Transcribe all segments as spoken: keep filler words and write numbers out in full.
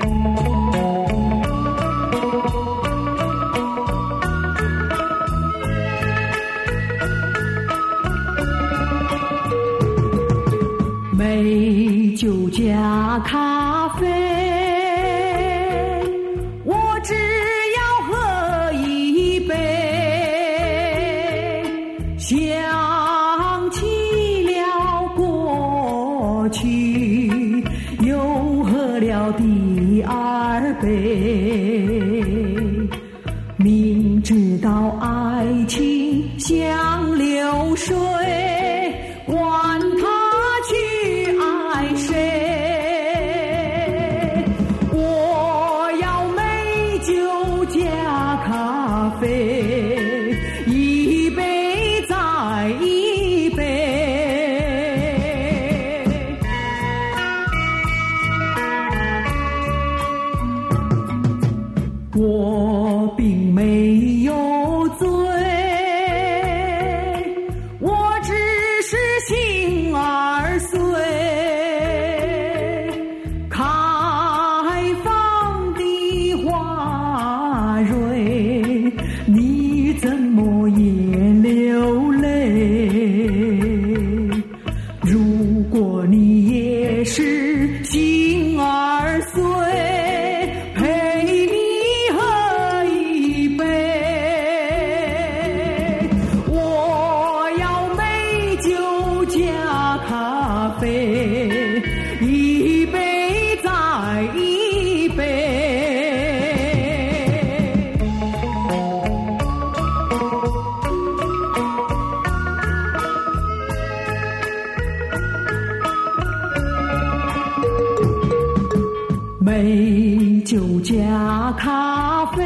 美酒加咖啡，我只要喝一杯，想起了过去，又喝了第二杯，明知道爱情像流水，管它爱谁，我要美酒加咖啡，一杯再一杯。我并没有醉，我只是心儿碎，你怎么也流泪？如果你也是心儿碎，陪你喝一杯。我要美酒加咖啡，一杯再一杯。美酒加咖啡，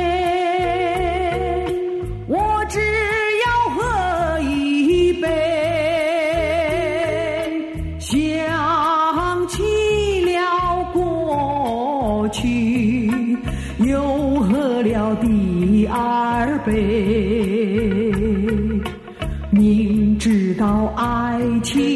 我只要喝一杯，想起了过去，又喝了第二杯，明知道爱情